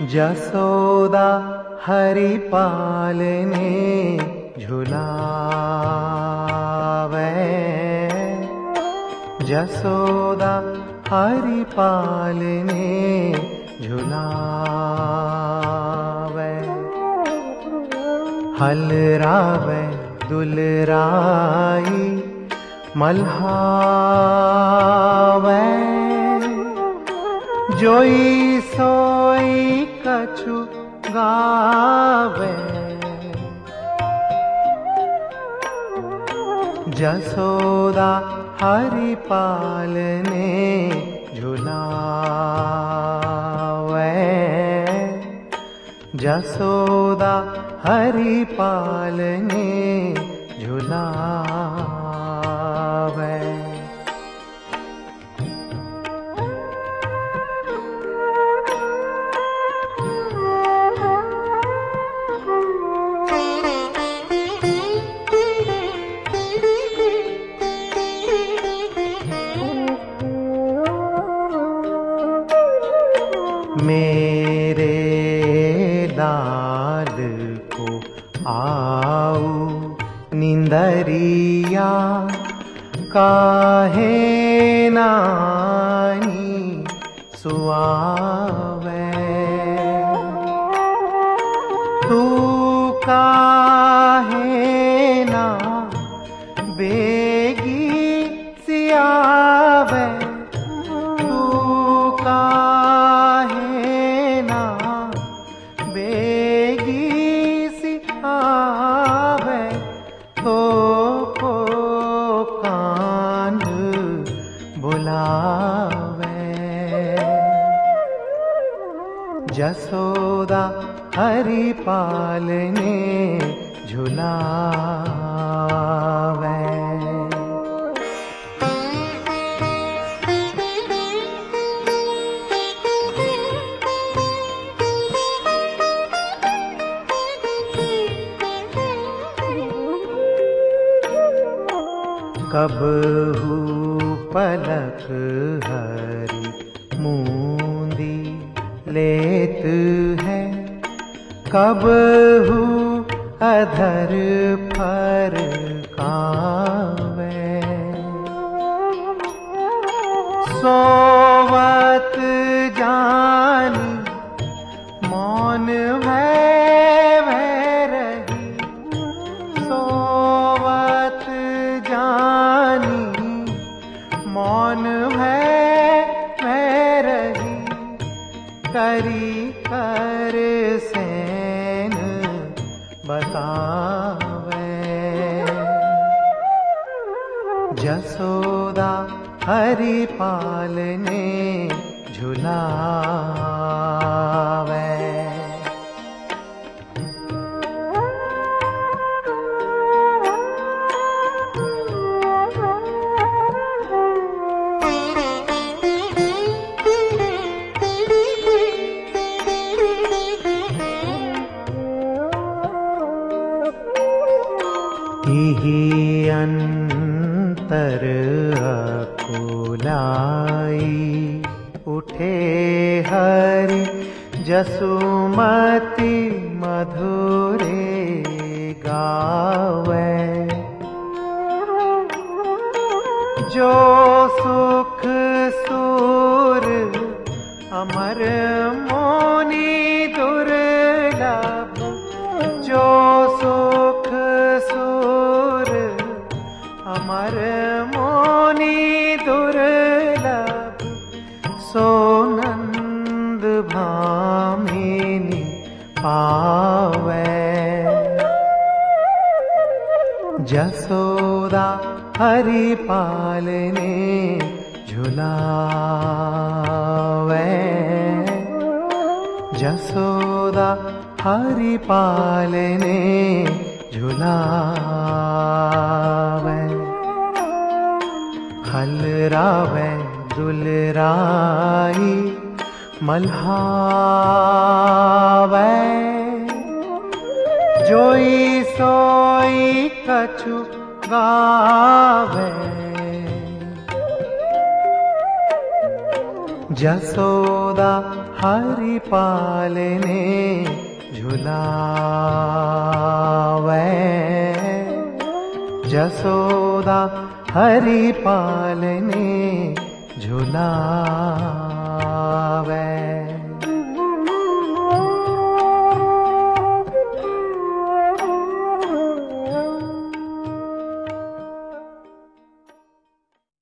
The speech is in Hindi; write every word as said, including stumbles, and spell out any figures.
जसोदा हरि पालने झुलावे, जसोदा हरि पालने झुलावे। हलरावे दुलराई मल्हावे, जोई सोई कछु गावे। जसोदा हरि पालने झुलावे, जसोदा हरि पालने झुलावे। मेरे लाल को आऊ निंदरिया काहे नानी सुआवे। तू काहे ना बेगी सियावे, तू काहे ना बेगी सियावे। तो को कान बुलावे, जसोदा हरि पालने झुलावे। कबहू पलक हरि मूंदी लेत है, कबहू अधर फरकावे। सोवत जानी मौन भय भय रही, सोवत जानी मौन भय भय रही। करी कर सेन बतावे, जसोदा हरि पालने झुलावे। इही अंतर अकुलाई उठे हरि जसुमति मधुरे गावे। जो सुख सुर अमर मोनि दुर्लभ, जो सुख सुर अमर मोनि दुर्लभ। सो नंद भामिनी पावे, जसोदा हरि पालने झुलावे, जसोदा हरि पालने झुलावे। हलरावे दुलराई मल्हावे, जोई सोई कछु गावे। जसोदा हरि पालने झुलावे, जसोदा हरि पालने झुलावे।